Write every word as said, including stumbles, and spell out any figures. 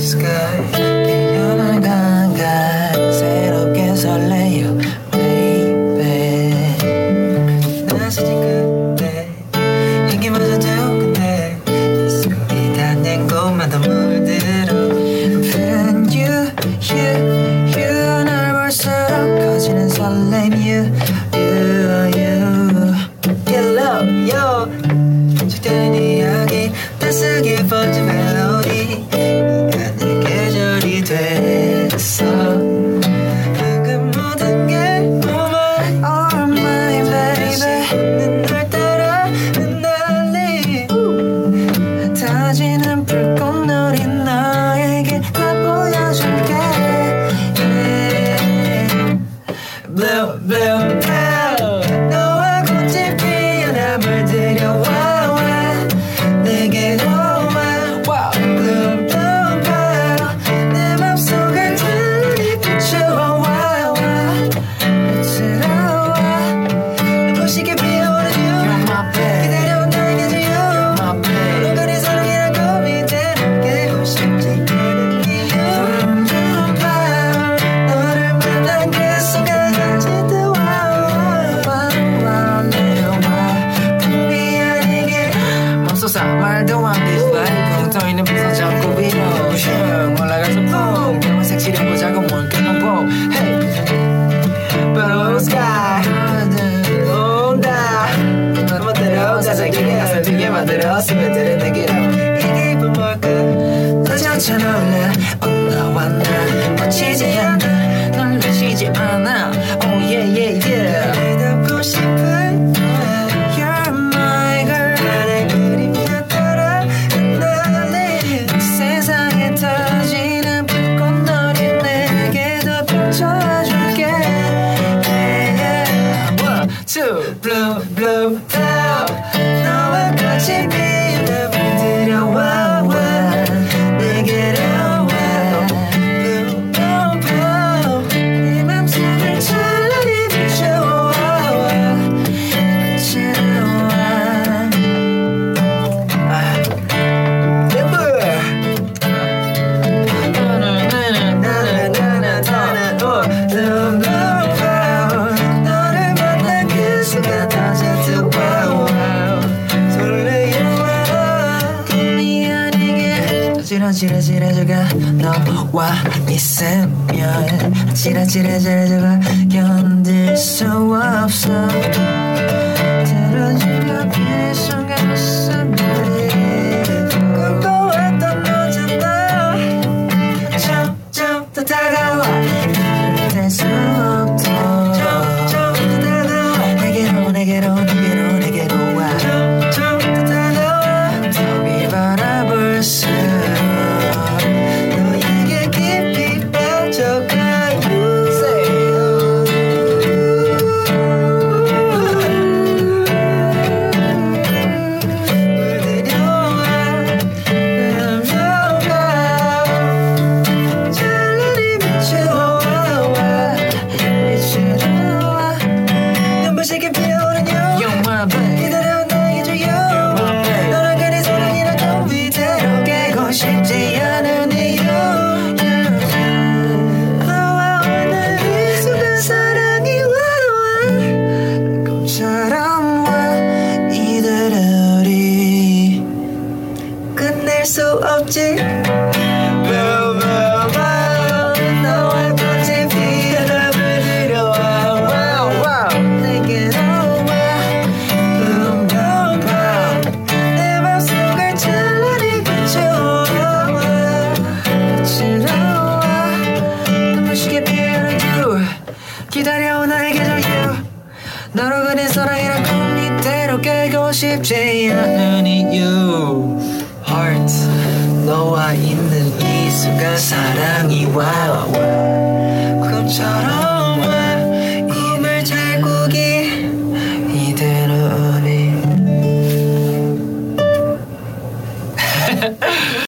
sky 깨어난 감각 새롭게 설레요 baby 나서진 그때 얘기마저 되었는데 소리 닿는 곳마다 물들어 Feeling you, you, you 날 볼수록 커지는 설렘 You, you, you Hello, yo 적당한 이야기 따스하게 번진 멜로디 네가 내 계절이 됐어 방금 모든 게 Oh my, oh my baby 날 따라 흩날리 흩어지는 불꽃놀이 너에게 나 보여줄게 yeah. Blue, blue, blue 너와 꽃이 피어나 물들여 와, 와 내게로 와 Blue, blue, blue 내 맘속을 달리 비추어 와, 와 비추러 와 눈부시게 피어오는 you 기다려온 나에게 줘 you 너를 사랑이란 꿈이 되는 싶지 않은 이유 Blue, blue 너를 만난 그 순간까지 쏟아 말도 안 돼 슬라임 붕 떠있는 풍선 잡고 빌어 슝 올라가서 붕 그만 색칠해 보자고 원가만 보 Hey Blue sky 온다 너 멋대로 가사기에 설득에 만들어 스며드는 내게로 이 기분 뭘까 너조차 놀라 oh 너와 나 놓치지 않아 널 놓치지 않아 Oh yeah yeah yeah 내 닮고 싶은 You're my girl 세상에 터지는 불꽃놀이 내게 더 비춰줄게 yeah. One, two, blue, blue, blue 너와 같이 피어나 물들여 와, 와 내게로 와 Blue, blue, blue 네 맘속을 찬란히 비춰와 비추러 와 아. 너를 만난 그 순간 다시 와우 설레요 꿈이 아니게 아찔아찔아찔해져가 너와 있으면 아찔아찔아찔해져가 견딜 수 없어 들어주려 필 순간 무슨 말이 꿈꿔왔던 너잖아 점점 더 다가와 될 수 없도록 점점 더 다가와 내게로 내게로 내게로 내게로 와 점점 더 다가와 더위 바라볼수록 너에게 깊이 빠져가요 쉽지 않은 이유 너와 오늘 이 순간 사랑이 와와 꿈처럼 와 이대로 우리 끝낼 수 없지 Blue, blue, blue 너와 꽃이 피어나 물들여 와 내게로 와 Blue, blue, blue 내 맘속을 찬란히 비춰 기다려 나에게 줘 you 너로 그린 사랑이란 꿈 이대로 깨고 싶지 않은 이유 Heart 너와 있는 이 순간 사랑이 와와